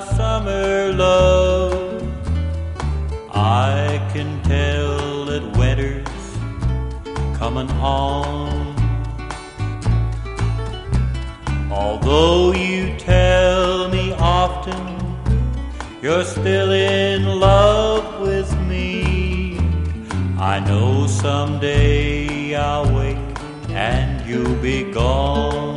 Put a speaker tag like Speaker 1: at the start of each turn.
Speaker 1: our summer love. I can tell that winter's coming on. Although you tell me often you're still in love with me, I know someday I'll wake and you'll be gone.